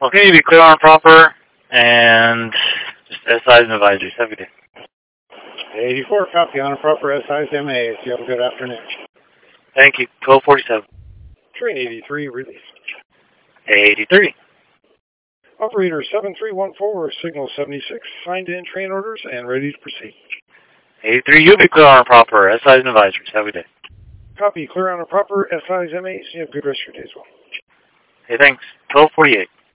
Okay, you be clear on proper, and just SIs and advisories. Have a good day. 84, copy on a proper SIs MAs. You have a good afternoon. Thank you. 1247. Train 83, release. 83. Operator 7314, signal 76, signed in train orders and ready to proceed. 83, you'll be clear on proper SIs and advisories. Have a good day. Copy, clear on a proper SIs MAs. You have a good rest of your day as well. Hey, thanks. 1248.